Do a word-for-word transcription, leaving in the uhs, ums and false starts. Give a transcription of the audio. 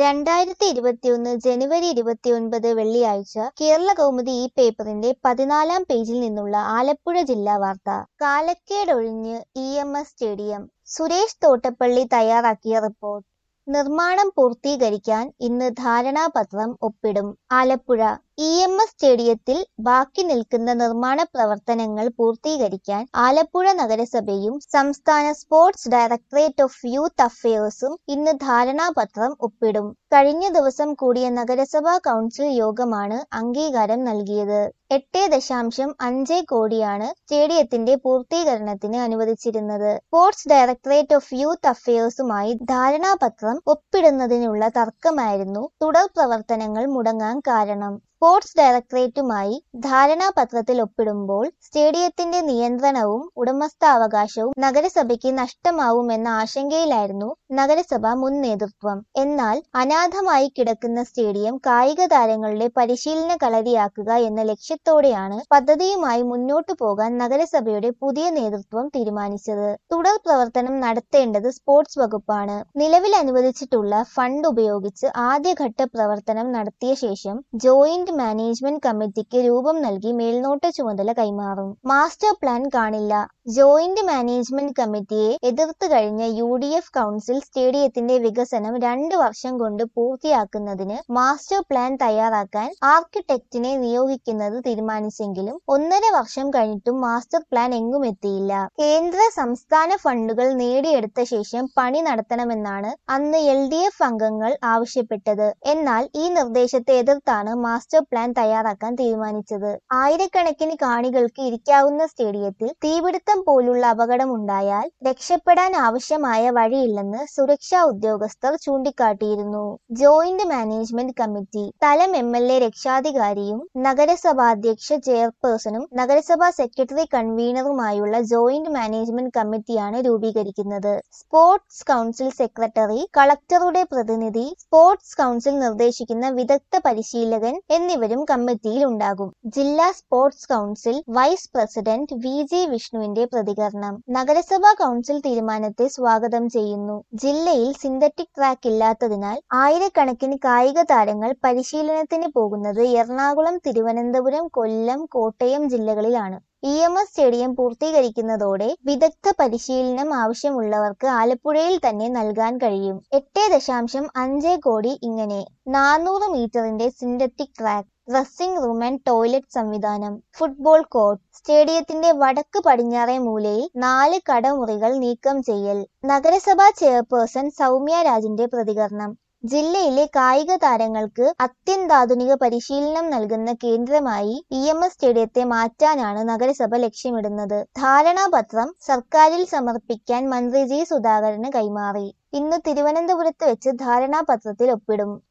രണ്ടായിരത്തി ഇരുപത്തിയൊന്ന് ജനുവരി ഇരുപത്തിയൊൻപത് വെള്ളിയാഴ്ച കേരളകൗമുദി ഈ പേപ്പറിന്റെ പതിനാലാം പേജിൽ നിന്നുള്ള ആലപ്പുഴ ജില്ലാ വാർത്ത. കാലക്കേടൊഴിഞ്ഞ് ഇ എം എസ് സ്റ്റേഡിയം. സുരേഷ് തോട്ടപ്പള്ളി തയ്യാറാക്കിയ റിപ്പോർട്ട്. നിർമ്മാണം പൂർത്തീകരിക്കാൻ ഇന്ന് ധാരണാപത്രം ഒപ്പിടും. ആലപ്പുഴ. ഇ എം എസ് സ്റ്റേഡിയത്തിൽ ബാക്കി നിൽക്കുന്ന നിർമ്മാണ പ്രവർത്തനങ്ങൾ പൂർത്തീകരിക്കാൻ ആലപ്പുഴ നഗരസഭയും സംസ്ഥാന സ്പോർട്സ് ഡയറക്ടറേറ്റ് ഓഫ് യൂത്ത് അഫയേഴ്സും ഇന്ന് ധാരണാപത്രം ഒപ്പിടും. കഴിഞ്ഞ ദിവസം കൂടിയ നഗരസഭാ കൗൺസിൽ യോഗമാണ് അംഗീകാരം നൽകിയത്. എട്ട് ദശാംശം അഞ്ച് കോടിയാണ് സ്റ്റേഡിയത്തിന്റെ പൂർത്തീകരണത്തിന് അനുവദിച്ചിരുന്നത്. സ്പോർട്സ് ഡയറക്ടറേറ്റ് ഓഫ് യൂത്ത് അഫയേഴ്സുമായി ധാരണാപത്രം ഒപ്പിടുന്നതിനുള്ള തർക്കമായിരുന്നു തുടർ പ്രവർത്തനങ്ങൾ മുടങ്ങാൻ കാരണം. സ്പോർട്സ് ഡയറക്ടറേറ്റുമായി ധാരണാപത്രത്തിൽ ഒപ്പിടുമ്പോൾ സ്റ്റേഡിയത്തിന്റെ നിയന്ത്രണവും ഉടമസ്ഥാവകാശവും നഗരസഭയ്ക്ക് നഷ്ടമാവുമെന്ന ആശങ്കയിലായിരുന്നു നഗരസഭ മുൻ നേതൃത്വം. എന്നാൽ അനാഥമായി കിടക്കുന്ന സ്റ്റേഡിയം കായിക താരങ്ങളുടെ പരിശീലന കളരിയാക്കുക എന്ന ലക്ഷ്യത്തോടെയാണ് പദ്ധതിയുമായി മുന്നോട്ടു പോകാൻ നഗരസഭയുടെ പുതിയ നേതൃത്വം തീരുമാനിച്ചത്. തുടർ പ്രവർത്തനം നടത്തേണ്ടത് സ്പോർട്സ് വകുപ്പാണ്. നിലവിൽ അനുവദിച്ചിട്ടുള്ള ഫണ്ട് ഉപയോഗിച്ച് ആദ്യഘട്ട പ്രവർത്തനം നടത്തിയ ശേഷം ജോയിന്റ് മാനേജ്മെന്റ് കമ്മിറ്റിക്ക് രൂപം നൽകി മേൽനോട്ട ചുമതല കൈമാറും. മാസ്റ്റർ പ്ലാൻ കാണില്ല. ജോയിന്റ് മാനേജ്മെന്റ് കമ്മിറ്റിയെ എതിർത്ത് കഴിഞ്ഞ യു ഡി എഫ് കൗൺസിൽ സ്റ്റേഡിയത്തിന്റെ വികസനം രണ്ട് വർഷം കൊണ്ട് പൂർത്തിയാക്കുന്നതിന് മാസ്റ്റർ പ്ലാൻ തയ്യാറാക്കാൻ ആർക്കിടെക്റ്റിനെ നിയോഗിക്കുന്നത് തീരുമാനിച്ചെങ്കിലും ഒന്നര വർഷം കഴിഞ്ഞിട്ടും മാസ്റ്റർ പ്ലാൻ എങ്ങും എത്തിയില്ല. കേന്ദ്ര സംസ്ഥാന ഫണ്ടുകൾ നേടിയെടുത്ത ശേഷം പണി നടത്തണമെന്നാണ് അന്ന് എൽ ഡി എഫ് അംഗങ്ങൾ ആവശ്യപ്പെട്ടത്. എന്നാൽ ഈ നിർദ്ദേശത്തെ എതിർത്താണ് മാസ്റ്റർ പ്ലാൻ തയ്യാറാക്കാൻ തീരുമാനിച്ചത്. ആയിരക്കണക്കിന് കാണികൾക്ക് ഇരിക്കാവുന്ന സ്റ്റേഡിയത്തിൽ തീപിടുത്തം പോലുള്ള അപകടമുണ്ടായാൽ രക്ഷപ്പെടാൻ ആവശ്യമായ വഴിയില്ലെന്ന് സുരക്ഷാ ഉദ്യോഗസ്ഥർ ചൂണ്ടിക്കാട്ടിയിരുന്നു. ജോയിന്റ് മാനേജ്മെന്റ് കമ്മിറ്റി സ്ഥലം എം എൽ എ രക്ഷാധികാരിയും നഗരസഭാധ്യക്ഷ ചെയർപേഴ്സണും നഗരസഭാ സെക്രട്ടറി കൺവീനറുമായുള്ള ജോയിന്റ് മാനേജ്മെന്റ് കമ്മിറ്റിയാണ് രൂപീകരിക്കുന്നത്. സ്പോർട്സ് കൗൺസിൽ സെക്രട്ടറി, കളക്ടറുടെ പ്രതിനിധി, സ്പോർട്സ് കൗൺസിൽ നിർദ്ദേശിക്കുന്ന വിദഗ്ധ പരിശീലകൻ എന്നിവരും കമ്മിറ്റിയിൽ ഉണ്ടാകും. ജില്ലാ sports council vice president V G വിഷ്ണുവിന്റെ പ്രതികരണം. നഗരസഭാ കൗൺസിൽ തീരുമാനത്തെ സ്വാഗതം ചെയ്യുന്നു. ജില്ലയിൽ സിന്തറ്റിക് ട്രാക്ക് ഇല്ലാത്തതിനാൽ ആയിരക്കണക്കിന് കായിക താരങ്ങൾ പരിശീലനത്തിന് പോകുന്നത് എറണാകുളം, തിരുവനന്തപുരം, കൊല്ലം, കോട്ടയം ജില്ലകളിലാണ്. ഇ എം എസ് സ്റ്റേഡിയം പൂർത്തീകരിക്കുന്നതോടെ വിദഗ്ധ പരിശീലനം ആവശ്യമുള്ളവർക്ക് ആലപ്പുഴയിൽ തന്നെ നൽകാൻ കഴിയും. എട്ട് ദശാംശം അഞ്ച് കോടി ഇങ്ങനെ. നാനൂറ് മീറ്ററിന്റെ synthetic track, dressing room and toilet സംവിധാനം, ഫുട്ബോൾ കോർട്ട്, സ്റ്റേഡിയത്തിന്റെ വടക്ക് പടിഞ്ഞാറേ മൂലയിൽ നാല് കടമുറികൾ നീക്കം ചെയ്യൽ. നഗരസഭാ ചെയർപേഴ്സൺ സൗമ്യ രാജിന്റെ പ്രതികരണം. ജില്ലയിലെ കായിക താരങ്ങൾക്ക് അത്യന്താധുനിക പരിശീലനം നൽകുന്ന കേന്ദ്രമായി ഇ എം എസ് സ്റ്റേഡിയത്തെ മാറ്റാനാണ് നഗരസഭ ലക്ഷ്യമിടുന്നത്. ധാരണാപത്രം സർക്കാരിൽ സമർപ്പിക്കാൻ മന്ത്രി ജി സുധാകരന് കൈമാറി. ഇന്ന് തിരുവനന്തപുരത്ത് വെച്ച് ധാരണാപത്രത്തിൽ ഒപ്പിടും.